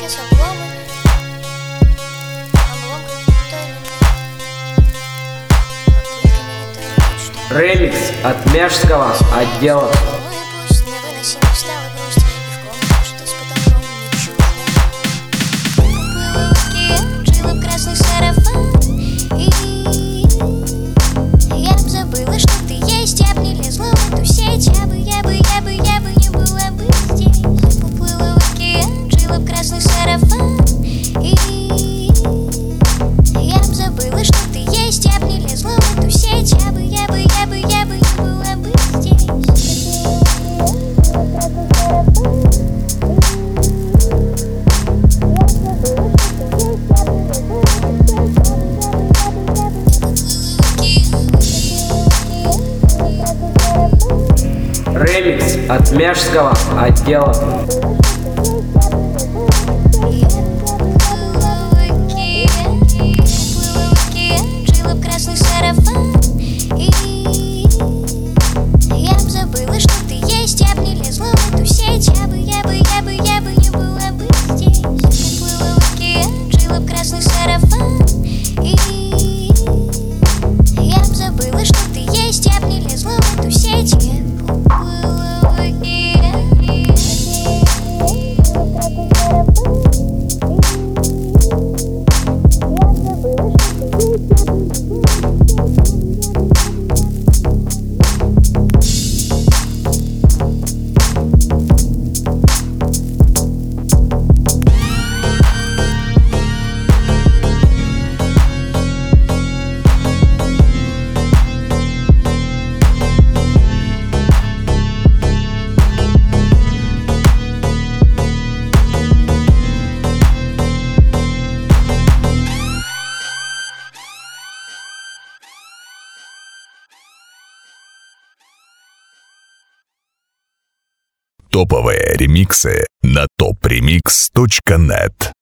сейчас обломы. Обломка не Ремикс от Межского отдела. пусть невыносимо стала грусть, и в комнату, что с потолком не чудно. Уплыла в океан, жила в красный сарафан, и я б забыла, что ты есть. Я б не лезла в эту сеть, я бы не была бы здесь. Уплыла в океан, жила в красный сарафан, и я б забыла, что ты есть. Я б не лезла в эту сеть, я бы не была бы здесь. Ремикс от Межского отдела. Жила в красный сарафан, и я б забыла, что ты есть. Я б не лезла в эту сеть, я бы не была бы здесь. Уплыла в океан, жила в красный сарафан, и я б забыла, что ты есть. Я б не лезла в эту сеть, я б уплыла в океан. Топовые ремиксы на topremix.net.